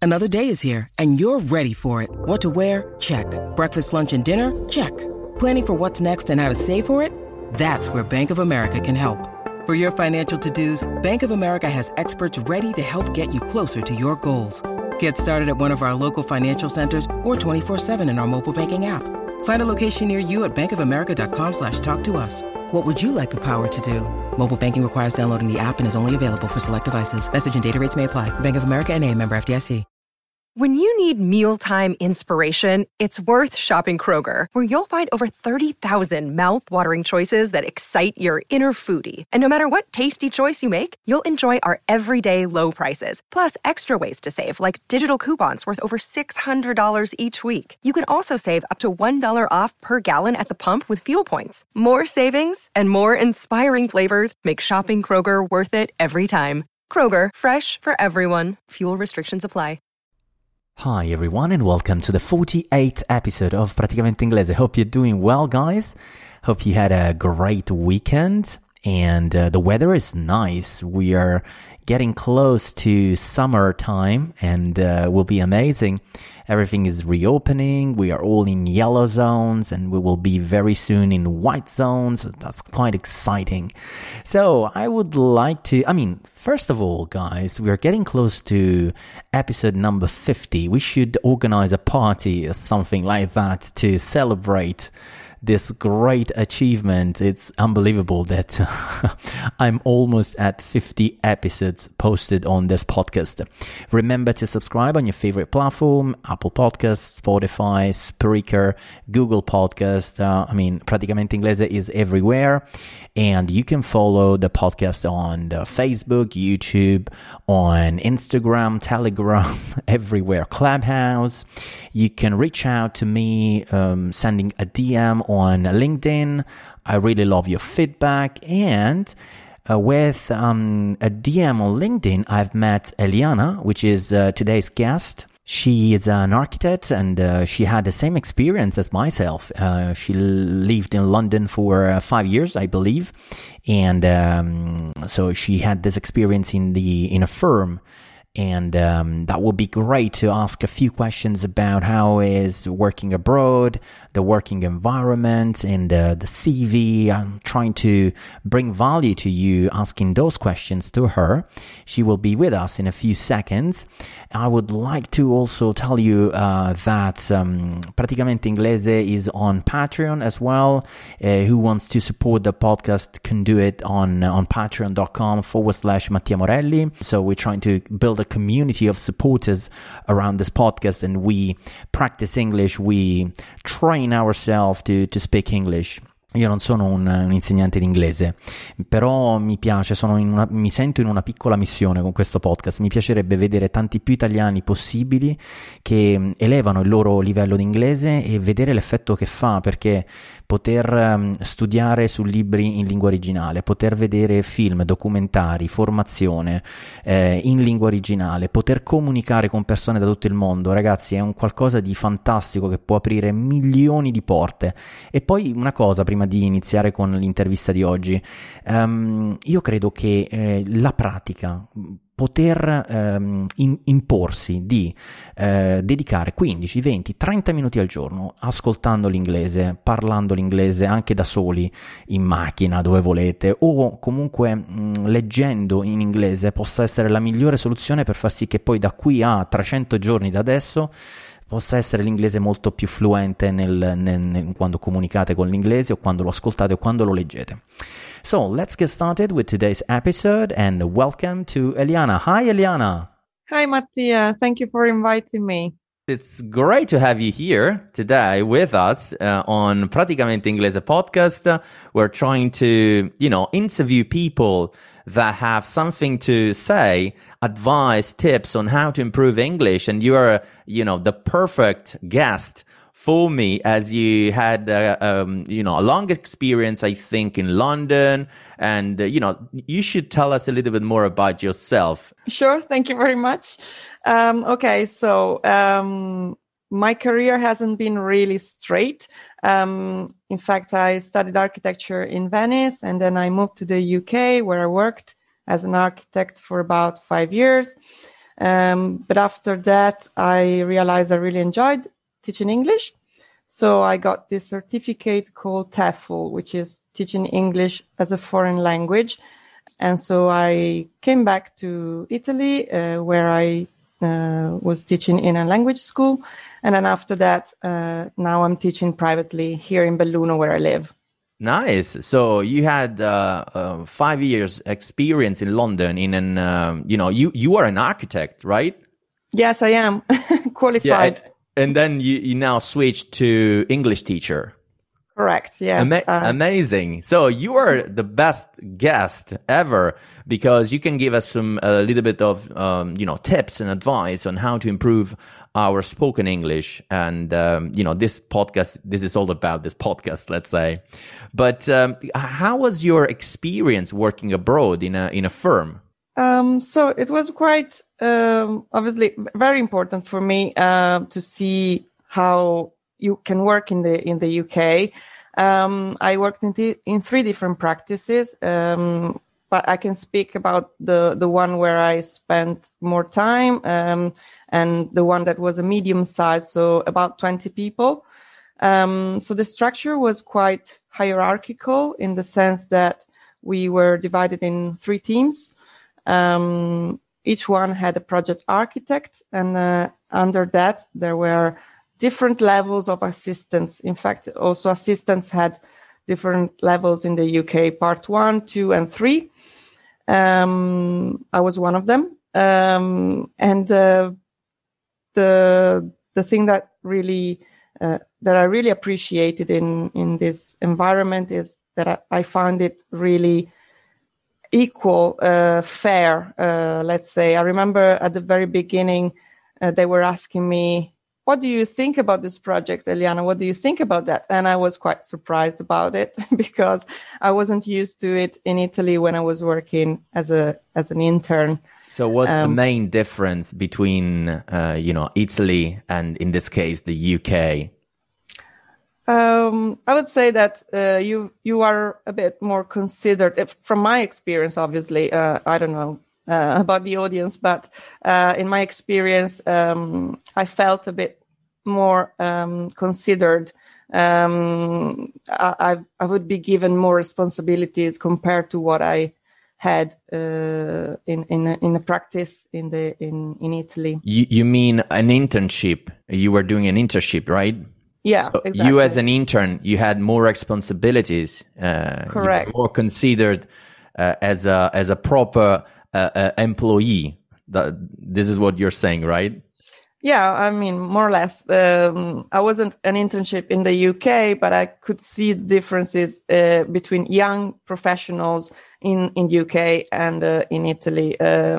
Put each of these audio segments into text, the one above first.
Another day is here, and you're ready for it. What to wear? Check. Breakfast, lunch, and dinner? Check. Planning for what's next and how to save for it? That's where Bank of America can help. For your financial to-dos, Bank of America has experts ready to help get you closer to your goals. Get started at one of our local financial centers or 24/7 in our mobile banking app. Find a location near you at bankofamerica.com/talktous. What would you like the power to do? Mobile banking requires downloading the app and is only available for select devices. Message and data rates may apply. Bank of America N.A., member FDIC. When you need mealtime inspiration, it's worth shopping Kroger, where you'll find over 30,000 mouth-watering choices that excite your inner foodie. And no matter what tasty choice you make, you'll enjoy our everyday low prices, plus extra ways to save, like digital coupons worth over $600 each week. You can also save up to $1 off per gallon at the pump with fuel points. More savings and more inspiring flavors make shopping Kroger worth it every time. Kroger, fresh for everyone. Fuel restrictions apply. Hi everyone and welcome to the 48th episode of Praticamente Inglese. Hope you're doing well, guys. Hope you had a great weekend and the weather is nice. We are getting close to summertime and will be amazing. Everything is reopening. We are all in yellow zones and we will be very soon in white zones. That's quite exciting. So I would like to, first of all, guys, we are getting close to episode number 50. We should organize a party or something like that to celebrate this great achievement. It's unbelievable that I'm almost at 50 episodes posted on this podcast. Remember to subscribe on your favorite platform, Apple Podcasts, Spotify, Spreaker, Google Podcast. Praticamente Inglese is everywhere. And you can follow the podcast on Facebook, YouTube, on Instagram, Telegram, everywhere, Clubhouse. You can reach out to me sending a DM on LinkedIn. I really love your feedback. And with a DM on LinkedIn, I've met Eliana, which is today's guest. She is an architect and she had the same experience as myself. She lived in London for 5 years, I believe. And so she had this experience in a firm. And that would be great to ask a few questions about how is working abroad, the working environment, and the CV. I'm trying to bring value to you asking those questions to her. She will be with us in a few seconds. I would like to also tell you that Praticamente Inglese is on Patreon as well. Who wants to support the podcast can do it on patreon.com/Mattia Morelli. So we're trying to build a community of supporters around this podcast and we practice English, we train ourselves to speak English. Io non sono un insegnante di inglese, però mi piace, mi sento in una piccola missione con questo podcast. Mi piacerebbe vedere tanti più italiani possibili che elevano il loro livello di inglese e vedere l'effetto che fa, perché poter studiare su libri in lingua originale, poter vedere film, documentari, formazione in lingua originale, poter comunicare con persone da tutto il mondo, ragazzi, è un qualcosa di fantastico che può aprire milioni di porte. E poi una cosa, prima di iniziare con l'intervista di oggi, io credo che la pratica, poter imporsi di dedicare 15, 20, 30 minuti al giorno ascoltando l'inglese, parlando l'inglese anche da soli, in macchina, dove volete, o comunque leggendo in inglese, possa essere la migliore soluzione per far sì che poi da qui a 300 giorni da adesso possa essere l'inglese molto più fluente quando comunicate con l'inglese o quando lo ascoltate o quando lo leggete. So let's get started with today's episode and welcome to Eliana. Hi, Eliana. Hi, Mattia. Thank you for inviting me. It's great to have you here today with us on Praticamente Inglese podcast. We're trying to, interview people that have something to say, advice, tips on how to improve English. And you are, the perfect guest for me, as you had, a long experience, I think, in London. And, you should tell us a little bit more about yourself. Sure. Thank you very much. My career hasn't been really straight. In fact, I studied architecture in Venice, and then I moved to the UK, where I worked as an architect for about 5 years. But after that, I realized I really enjoyed teaching English. So I got this certificate called TEFL, which is teaching English as a foreign language. And so I came back to Italy, where I was teaching in a language school. And then after that, now I'm teaching privately here in Belluno, where I live. Nice. So you had 5 years experience in London in an, you are an architect, right? Yes, I am qualified. Yeah, and then you now switched to English teacher. Correct. Yes. Amazing. So you are the best guest ever, because you can give us a little bit of, tips and advice on how to improve our spoken English. And, this podcast, this is all about this podcast, let's say. But how was your experience working abroad in a firm? So it was quite, obviously very important for me, to see how you can work in the UK. I worked in 3 different practices, but I can speak about the one where I spent more time, and the one that was a medium size, so about 20 people. So the structure was quite hierarchical in the sense that we were divided in 3 teams. Each one had a project architect, and under that there were different levels of assistants. In fact, also assistants had different levels in the UK, part 1, 2, and 3. I was one of them. And the thing that really that I really appreciated in this environment is that I found it really equal, fair. Let's say I remember at the very beginning they were asking me, "What do you think about this project, Eliana? What do you think about that?" And I was quite surprised about it because I wasn't used to it in Italy when I was working as an intern. So what's the main difference between, Italy and, in this case, the UK? I would say that you are a bit more considered. From my experience, obviously, I don't know about the audience, but in my experience, I felt a bit more considered. I would be given more responsibilities compared to what I had in a practice in Italy. You mean an internship? You were doing an internship, right? Yeah, so exactly. You as an intern, you had more responsibilities. Correct. You were more considered as a proper employee. This is what you're saying, right? Yeah, I mean, more or less. I wasn't an internship in the UK, but I could see the differences between young professionals in UK and in Italy.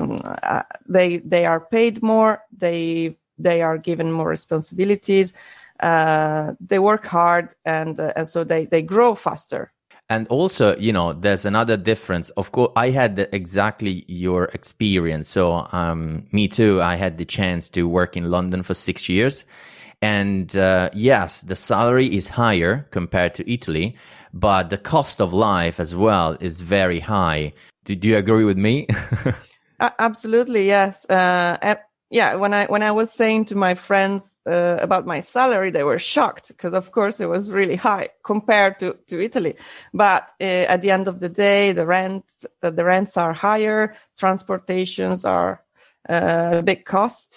They are paid more. They are given more responsibilities. They work hard, and so they grow faster. And also, there's another difference. Of course, I had exactly your experience. So, me too. I had the chance to work in London for 6 years. And yes, the salary is higher compared to Italy, but the cost of life as well is very high. Do you agree with me? Absolutely, yes. Yeah, when I was saying to my friends about my salary, they were shocked because, of course, it was really high compared to Italy. But at the end of the day, the rents are higher, transportations are a big cost,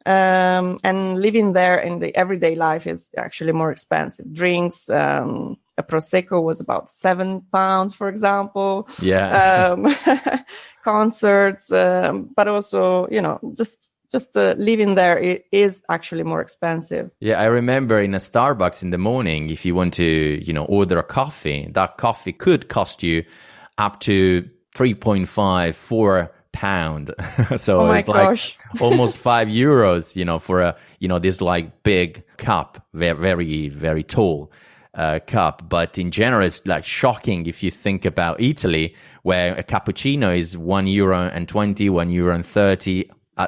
and living there in the everyday life is actually more expensive. Drinks, a prosecco was about £7, for example. Yeah. Concerts, but also, just living there, it is actually more expensive. Yeah, I remember in a Starbucks in the morning, if you want to, order a coffee, that coffee could cost you up to 3.5, 4 pound. So it's gosh. Like almost €5, for this like big cup, very, very, very tall cup. But in general, it's like shocking if you think about Italy, where a cappuccino is €1.20, €1.30.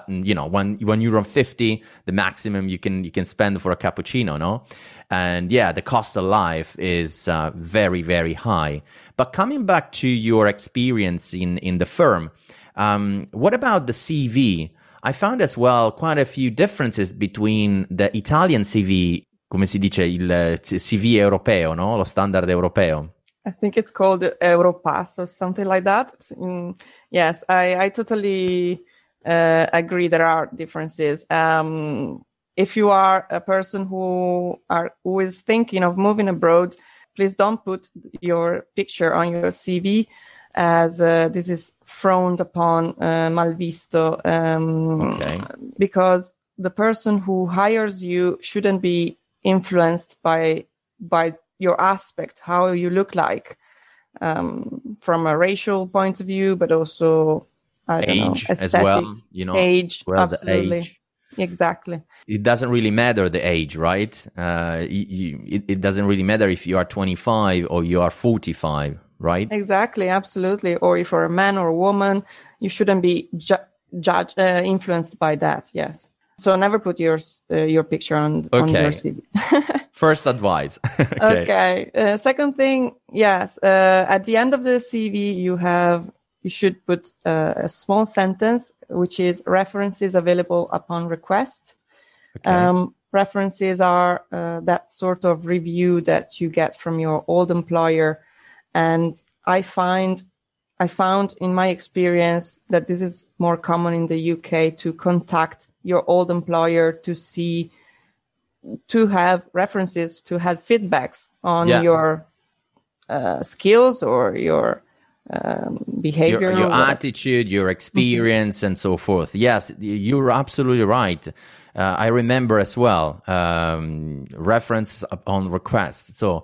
€1.50, the maximum you can spend for a cappuccino, no? And yeah, the cost of life is very, very high. But coming back to your experience in the firm, what about the CV? I found as well quite a few differences between the Italian CV, come si dice, il CV europeo, no? Lo standard europeo. I think it's called Europass or something like that. Yes, I totally agree there are differences. If you are a person who is thinking of moving abroad, please don't put your picture on your CV, as this is frowned upon, malvisto, because the person who hires you shouldn't be influenced by your aspect, how you look like, from a racial point of view, but also age as aesthetic, well. Age, well, absolutely. the age. Exactly. It doesn't really matter the age, right? It doesn't really matter if you are 25 or you are 45, right? Exactly, absolutely. Or if you're a man or a woman, you shouldn't be influenced by that. Yes. So never put your picture on your CV. First advice. Okay. Second thing, yes. At the end of the CV, you should put a small sentence, which is references available upon request. Okay. References are that sort of review that you get from your old employer. And I found in my experience that this is more common in the UK, to contact your old employer to have references, to have feedbacks on your skills or your behavior, your attitude, your experience, and so forth. Yes, you're absolutely right. I remember as well, reference upon request. So,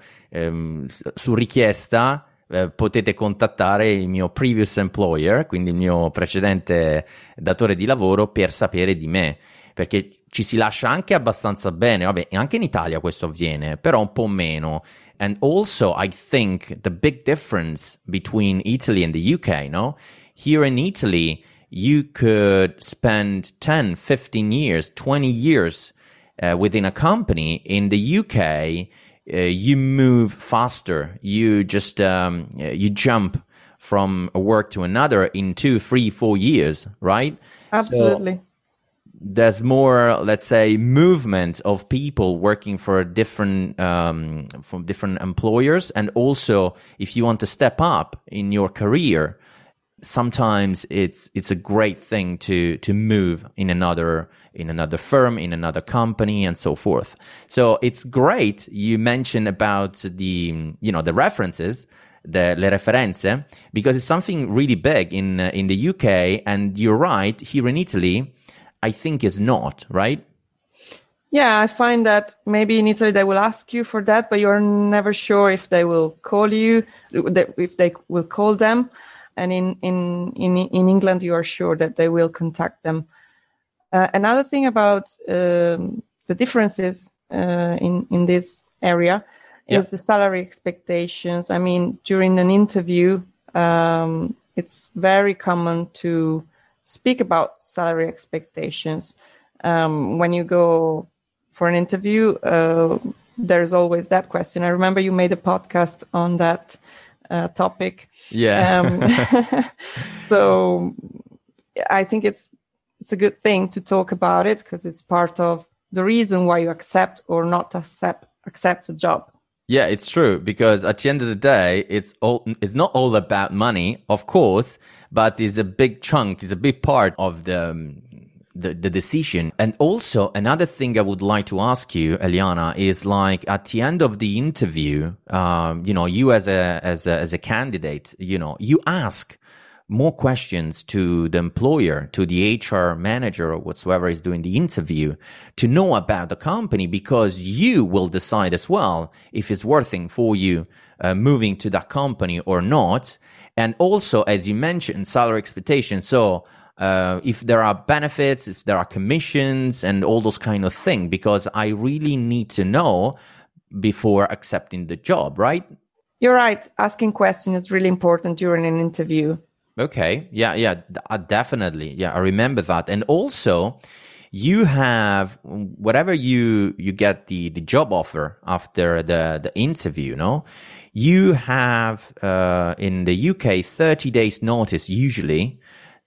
su richiesta, potete contattare il mio previous employer, quindi il mio precedente datore di lavoro, per sapere di me. Perché ci si lascia anche abbastanza bene. Vabbè, anche in Italia questo avviene, però un po' meno. And also, I think the big difference between Italy and the UK, no? Here in Italy, you could spend 10, 15 years, 20 years within a company. In the UK, you move faster. You just, you jump from a work to another in 2, 3, 4 years, right? Absolutely. So, there's more, let's say, movement of people working for different from different employers, and also if you want to step up in your career, sometimes it's a great thing to move in another firm, in another company, and so forth. So it's great you mentioned about the references, le referenze, because it's something really big in the UK, and you're right, here in Italy I think is not, right? Yeah, I find that maybe in Italy they will ask you for that, but you're never sure if they will call you, if they will call them. And in England, you are sure that they will contact them. Another thing about the differences in this area is the salary expectations. I mean, during an interview, it's very common to speak about salary expectations. When you go for an interview, there's always that question. I remember you made a podcast on that topic. Yeah. So I think it's a good thing to talk about it, because it's part of the reason why you accept or not accept a job. Yeah, it's true, because at the end of the day, it's not all about money, of course, but it's a big chunk, it's a big part of the decision. And also another thing I would like to ask you, Eliana, is like at the end of the interview, you as a candidate, you ask more questions to the employer, to the HR manager or whatsoever is doing the interview, to know about the company, because you will decide as well if it's worth it for you moving to that company or not. And also, as you mentioned, salary expectations. So if there are benefits, if there are commissions and all those kind of things, because I really need to know before accepting the job, right? You're right. Asking questions is really important during an interview. Okay. Yeah, definitely. Yeah, I remember that. And also, you have, whatever you get the job offer after the interview, no? You have, in the UK, 30 days notice, usually,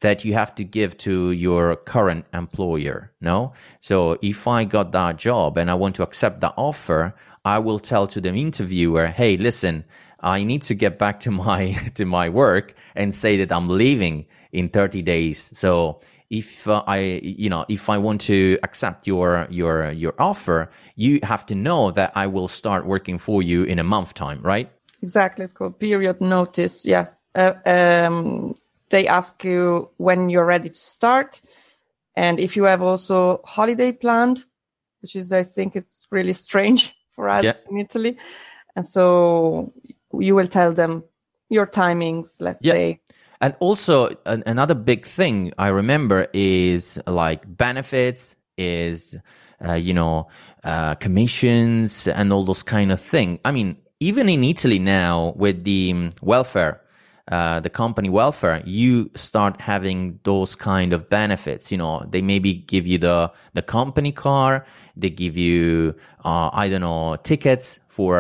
that you have to give to your current employer. No? So if I got that job and I want to accept that offer, I will tell to the interviewer, hey, listen, I need to get back to my work and say that I'm leaving in 30 days. So if I want to accept your offer, you have to know that I will start working for you in a month time, right? Exactly. It's called period notice. Yes. They ask you when you're ready to start. And if you have also holiday planned, which is, I think it's really strange for us in Italy. And so you will tell them your timings, let's say. And also another big thing I remember is like benefits, is, commissions and all those kind of things. I mean, even in Italy now with the welfare, the company welfare, you start having those kind of benefits. They maybe give you the company car, they give you, tickets for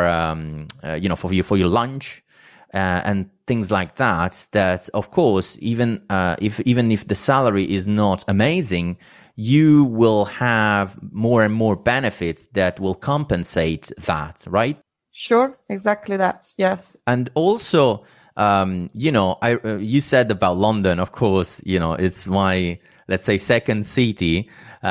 your lunch, and things like that. That of course, even if the salary is not amazing, you will have more and more benefits that will compensate that, right? Sure, exactly that. Yes. And also, you said about London, of course, it's my, let's say, second city,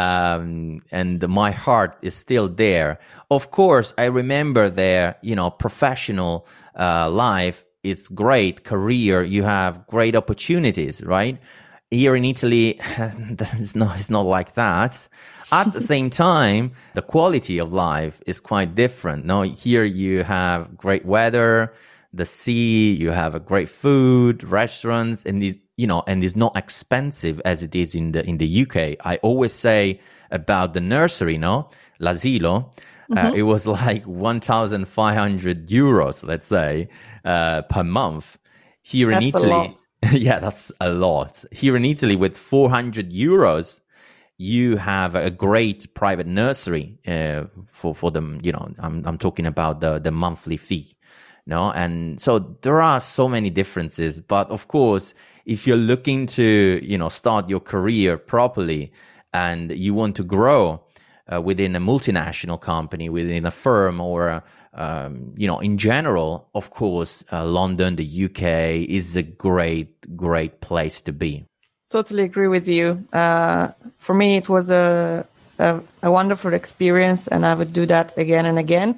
and my heart is still there. Of course, I remember there, professional life, it's great career. You have great opportunities, right? Here in Italy, it's not like that. At the same time, the quality of life is quite different. Now, here you have great weather, the sea, you have a great food, restaurants, and it's not expensive as it is in the UK. I always say about the nursery, l'asilo, it was like 1,500 euros, let's say, per month. Here in Italy, yeah, that's a lot. Here in Italy, with 400 euros, you have a great private nursery for them. I'm talking about the monthly fee. And so there are so many differences. But of course, if you're looking to, start your career properly and you want to grow within a multinational company, within a firm, or, in general, of course, London, the UK is a great place to be. Totally agree with you. For me, it was a wonderful experience, and I would do that again and again.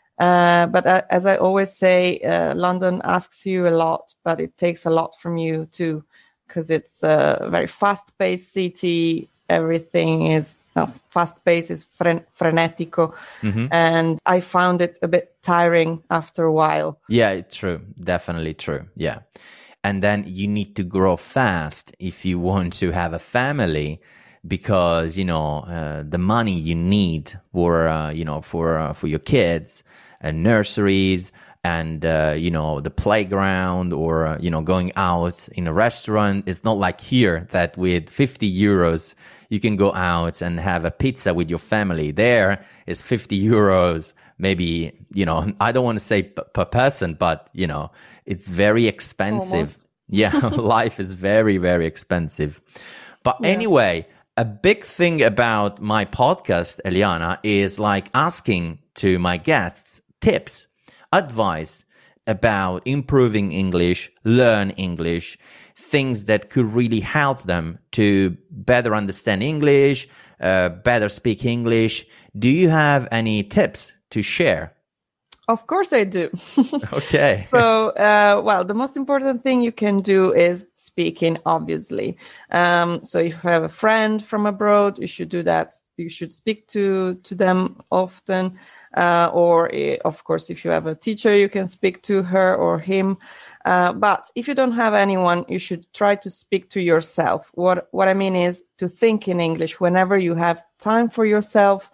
But as I always say, London asks you a lot, but it takes a lot from you too, because it's a very fast-paced city. Everything is fast-paced, is frenetico, and I found it a bit tiring after a while. Yeah, it's true. Definitely true. Yeah. And then you need to grow fast if you want to have a family, because, the money you need for your kids and nurseries and, the playground, or, going out in a restaurant. It's not like here that with 50 euros, you can go out and have a pizza with your family. There is 50 euros, maybe, I don't want to say per person, but, it's very expensive. Almost. Yeah, life is very, very expensive. But anyway, a big thing about my podcast, Eliana, is like asking to my guests tips, advice about improving English, learn English, things that could really help them to better understand English, better speak English. Do you have any tips to share? Of course I do. Okay. So, the most important thing you can do is speaking, obviously. So if you have a friend from abroad, you should do that. You should speak to them often. Or, of course, if you have a teacher, you can speak to her or him. But if you don't have anyone, you should try to speak to yourself. What I mean is to think in English whenever you have time for yourself.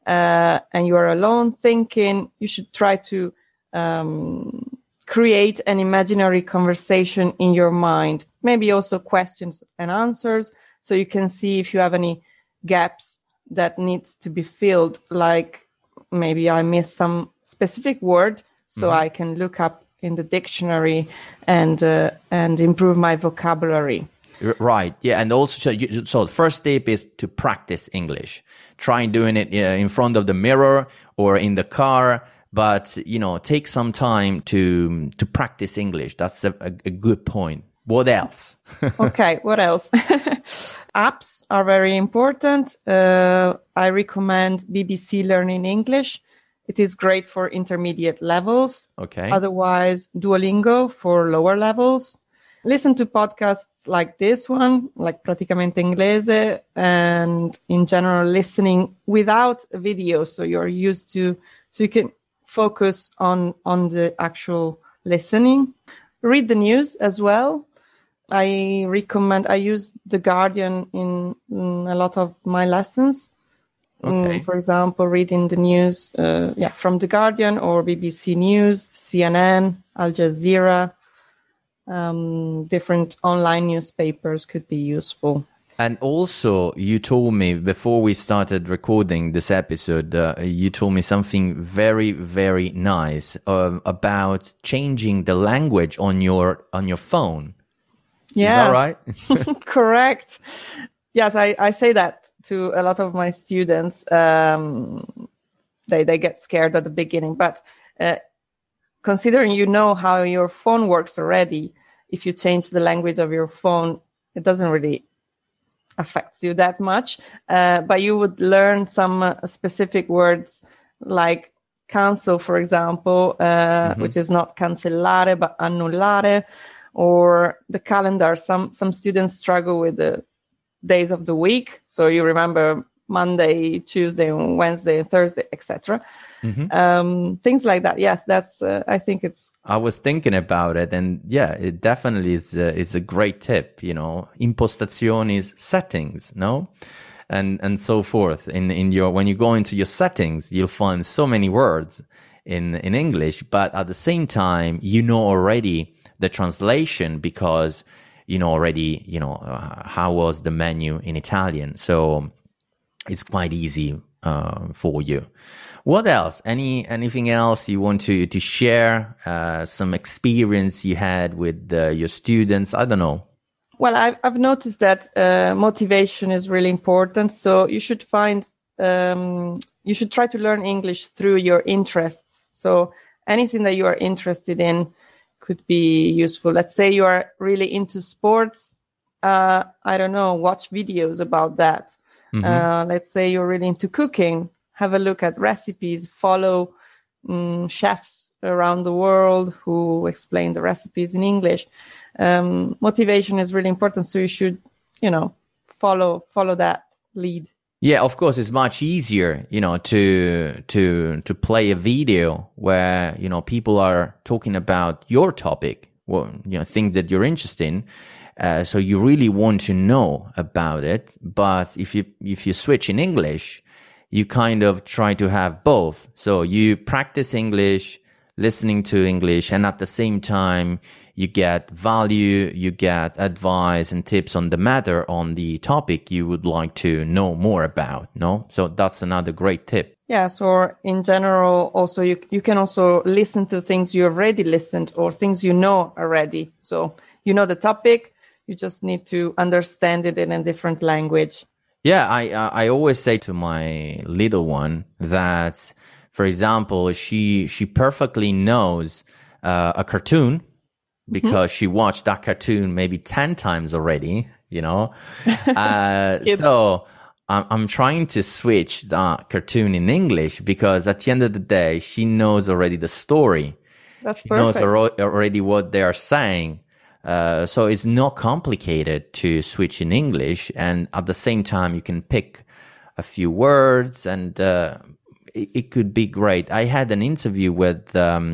And you are alone thinking, you should try to create an imaginary conversation in your mind, maybe also questions and answers, so you can see if you have any gaps that needs to be filled, like maybe I missed some specific word, so I can look up in the dictionary and improve my vocabulary. Right. Yeah. And also, so the first step is to practice English. Try doing it in front of the mirror or in the car. But, take some time to practice English. That's a good point. What else? Okay. What else? Apps are very important. I recommend BBC Learning English. It is great for intermediate levels. Okay. Otherwise, Duolingo for lower levels. Listen to podcasts like this one, like Praticamente Inglese, and in general, listening without a video. So you can focus on the actual listening. Read the news as well. I use The Guardian in a lot of my lessons. Okay. For example, reading the news from The Guardian or BBC News, CNN, Al Jazeera, different online newspapers could be useful. And also, you told me before we started recording this episode, you told me something very, very nice about changing the language on your phone. Yeah, is that right? Correct. Yes, I say that to a lot of my students. They get scared at the beginning, but considering how your phone works already, if you change the language of your phone, it doesn't really affect you that much. But you would learn some specific words like cancel, for example, which is not cancellare but annullare, or the calendar. Some students struggle with the days of the week, so you remember Monday, Tuesday, Wednesday, Thursday, etc. Things like that. Yes, that's. I think it's. I was thinking about it, and yeah, it definitely is a great tip. Impostazioni, settings, no, and so forth. In your when you go into your settings, you'll find so many words in English, but at the same time, already the translation because already how was the menu in Italian, so it's quite easy for you. What else? Anything else you want to share? Some experience you had with your students? I don't know. Well, I've noticed that motivation is really important. So you should try to learn English through your interests. So anything that you are interested in could be useful. Let's say you are really into sports. I don't know, watch videos about that. Let's say you're really into cooking. Have a look at recipes, follow chefs around the world who explain the recipes in English. Motivation is really important. So you should, follow that lead. Yeah, of course, it's much easier, to play a video where, people are talking about your topic, things that you're interested in. So you really want to know about it. But if you switch in English, you kind of try to have both. So you practice English, listening to English, and at the same time, you get value, you get advice and tips on the matter, on the topic you would like to know more about, no? So that's another great tip. Yes, or in general, also you can also listen to things you already listened or things you know already. So you know the topic, you just need to understand it in a different language. Yeah, I always say to my little one that, for example, she perfectly knows a cartoon because she watched that cartoon maybe 10 times already, So I'm trying to switch that cartoon in English because at the end of the day, she knows already the story. That's she perfect. knows already what they are saying. So it's not complicated to switch in English, and at the same time you can pick a few words, and it could be great. I had an interview with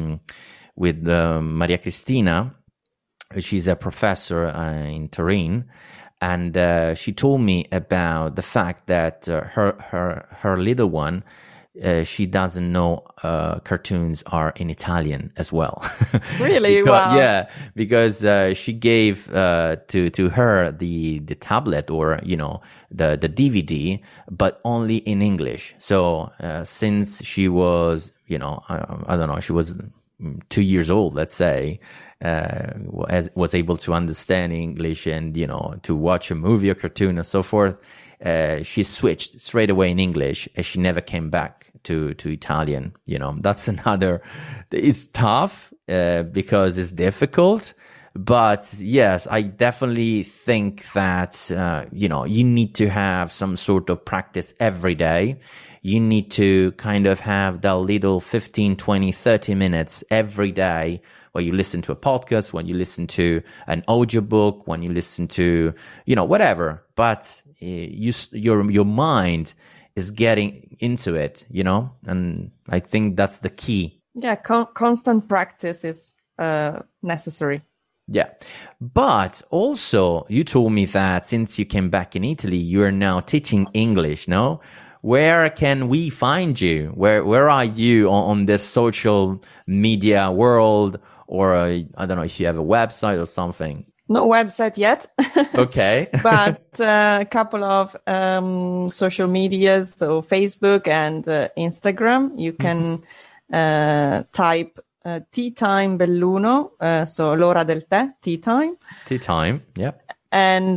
Maria Cristina. She's a professor in Turin, and she told me about the fact that her little one. She doesn't know cartoons are in Italian as well. Really? Wow. Yeah, because she gave to her the tablet or the DVD, but only in English. So since she was I don't know, she was 2 years old, let's say, was able to understand English and, to watch a movie or cartoon and so forth, she switched straight away in English and she never came back to Italian. That's it's tough because it's difficult. But yes, I definitely think that, you need to have some sort of practice every day. You need to kind of have that little 15, 20, 30 minutes every day where you listen to a podcast, when you listen to an audiobook, when you listen to, whatever. But your mind is getting into it, and I think that's the key. Yeah, constant practice is necessary. Yeah. But also, you told me that since you came back in Italy, you are now teaching English, no? Where can we find you? Where are you on this social media world? Or I don't know if you have a website or something. No website yet. Okay. But a couple of social medias, so Facebook and Instagram. You can type Tea Time Belluno, so l'ora del tè, tea time. Tea time, yeah. And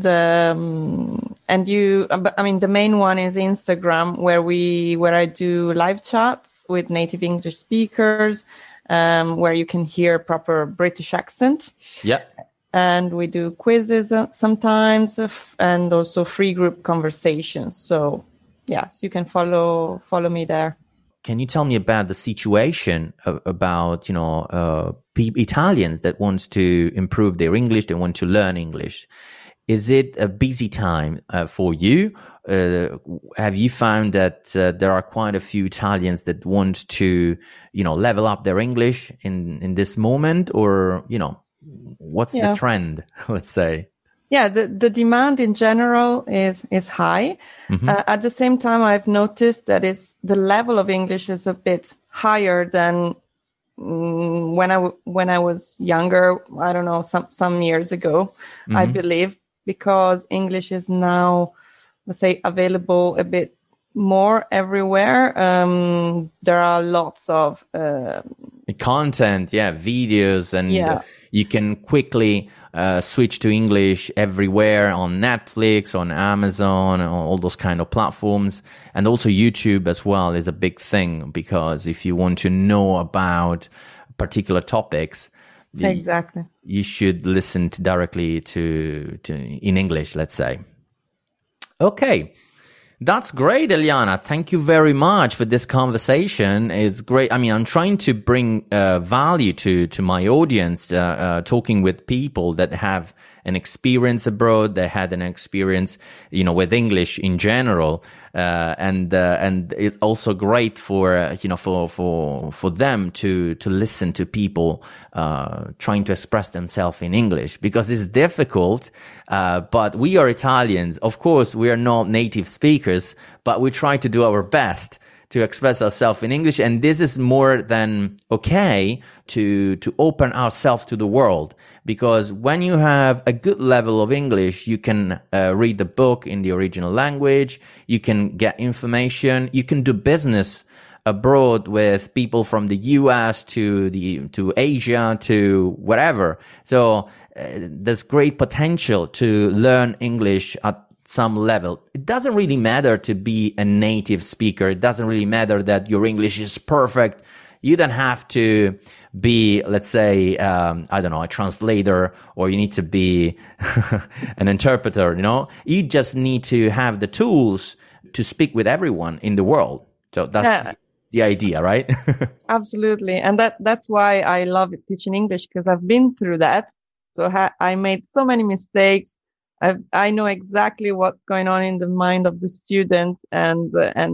the main one is Instagram, where I do live chats with native English speakers, where you can hear proper British accent. Yeah. And we do quizzes sometimes, and also free group conversations. So yes, you can follow me there. Can you tell me about the situation about, Italians that want to improve their English, they want to learn English? Is it a busy time for you? Have you found that there are quite a few Italians that want to, level up their English in this moment? Or, what's the trend, let's say? Yeah, the demand in general is high. Mm-hmm. At the same time, I've noticed that the level of English is a bit higher than when I was younger. I don't know, some years ago, mm-hmm. I believe, because English is now, let's say, available a bit more everywhere. There are lots of content, videos, and you can quickly switch to English everywhere on Netflix, on Amazon, on all those kind of platforms. And also YouTube as well is a big thing, because if you want to know about particular topics, exactly, you should listen directly to in English, let's say. Okay. That's great, Eliana. Thank you very much for this conversation. It's great. I mean, I'm trying to bring value to my audience, talking with people that have an experience abroad, that had an experience, with English in general. And it's also great for them to listen to people, trying to express themselves in English, because it's difficult. But we are Italians. Of course, we are not native speakers, but we try to do our best to express ourselves in English. And this is more than okay to open ourselves to the world. Because when you have a good level of English, you can read the book in the original language. You can get information. You can do business abroad with people from the US to Asia to whatever. So there's great potential to learn English at some level. It doesn't really matter to be a native speaker. It doesn't really matter that your English is perfect. You don't have to be, let's say, a translator, or you need to be an interpreter, You just need to have the tools to speak with everyone in the world. So that's the idea, right? Absolutely. And that's why I love teaching English, because I've been through that. So I made so many mistakes. I know exactly what's going on in the mind of the student, and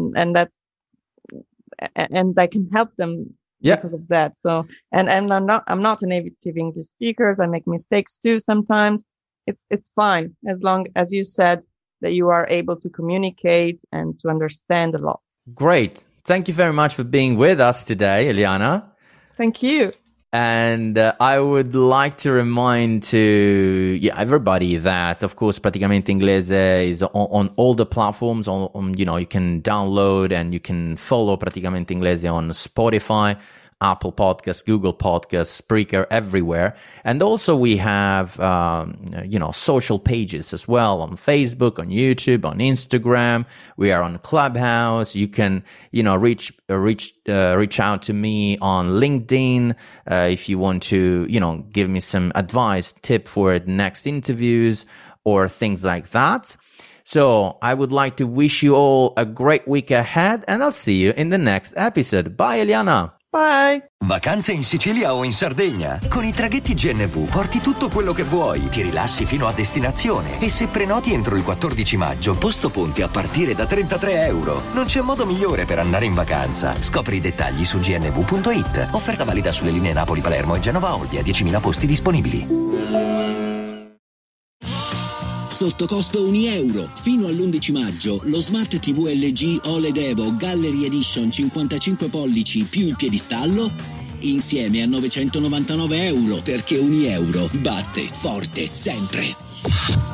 I can help them because of that. So, and I'm not a native English speaker. I make mistakes too sometimes. It's fine, as long as you said that you are able to communicate and to understand a lot. Great. Thank you very much for being with us today, Eliana. Thank you. And I would like to remind to everybody that, of course, Praticamente Inglese is on all the platforms. You can download and you can follow Praticamente Inglese on Spotify, Apple Podcasts, Google Podcasts, Spreaker, everywhere. And also we have, social pages as well on Facebook, on YouTube, on Instagram. We are on Clubhouse. You can, reach out to me on LinkedIn if you want to, give me some advice, tip for the next interviews or things like that. So I would like to wish you all a great week ahead, and I'll see you in the next episode. Bye, Eliana. Bye. Vacanze in Sicilia o in Sardegna? Con i traghetti GNV porti tutto quello che vuoi, ti rilassi fino a destinazione e se prenoti entro il 14 maggio, posto ponti a partire da €33. Non c'è modo migliore per andare in vacanza. Scopri i dettagli su gnv.it. Offerta valida sulle linee Napoli-Palermo e Genova-Olbia, 10.000 posti disponibili. Sotto costo €1. Fino all'11 maggio lo Smart TV LG OLED Evo Gallery Edition 55 pollici più il piedistallo insieme a €999, perché €1 batte forte sempre.